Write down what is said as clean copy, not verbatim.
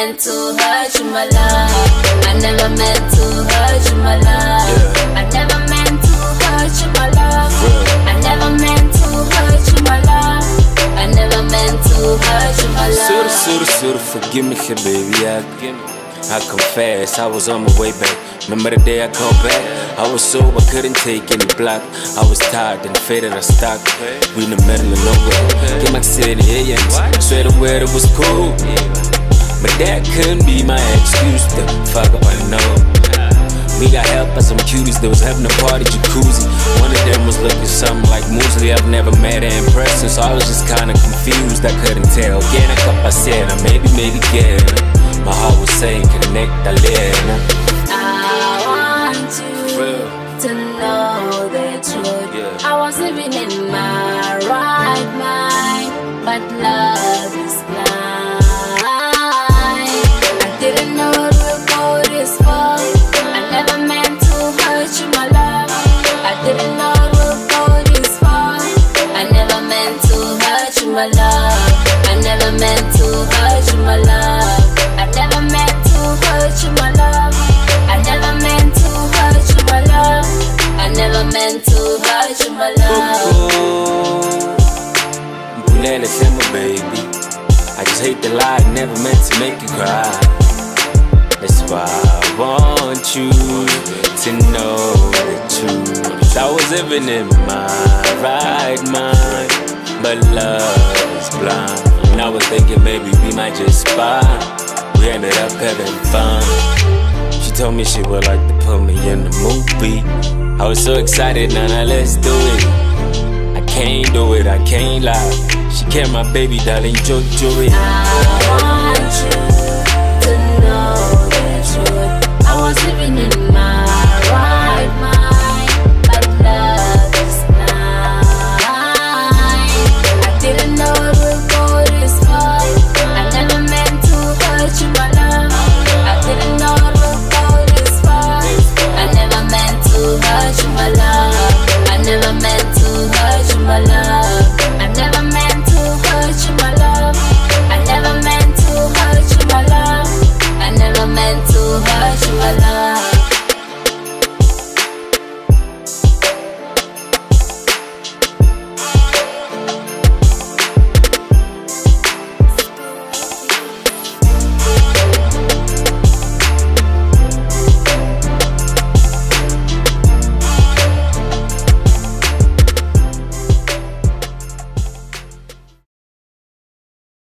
meant to hurt you, my love. I never meant to hurt you, my love. I never meant to hurt you, my love. I never meant to hurt you, my love. I never meant to hurt you, my love. Forgive me, baby. I confess, I was on my way back. Remember the day I called back? I was sober, I couldn't take any block. I was tired and faded, I stopped. We in the middle of nowhere. Get my city, swear the weather was cool. But that couldn't be my excuse to fuck up, I know. We got help by some cuties that was having a party jacuzzi. One of them was looking something like Muesli. I've never met her in person, so I was just kinda confused. I couldn't tell. Get a cup, I said, maybe get her. My heart was saying, connect, I want you to know the truth. I was living in my right mind, but love is blind. I didn't know it would go this far. I never meant to hurt you, my love. I didn't know it would go this far. I never meant to hurt you, my love. I never meant to hurt you, my love. I never meant to hurt you, my love. I never meant to hurt you, my love. I never meant to hurt you, my love. Bulele Simba, baby. I just hate the lie, never meant to make you cry. That's why I want you to know the truth. I was living in my right mind, but love is blind. And I was thinking maybe we might just spy. We ended up having fun. She told me she would like to put me in the movie. I was so excited, now let's do it. I can't do it, I can't lie. She kept my baby darling Jojo. I want you to know the truth. I was living in my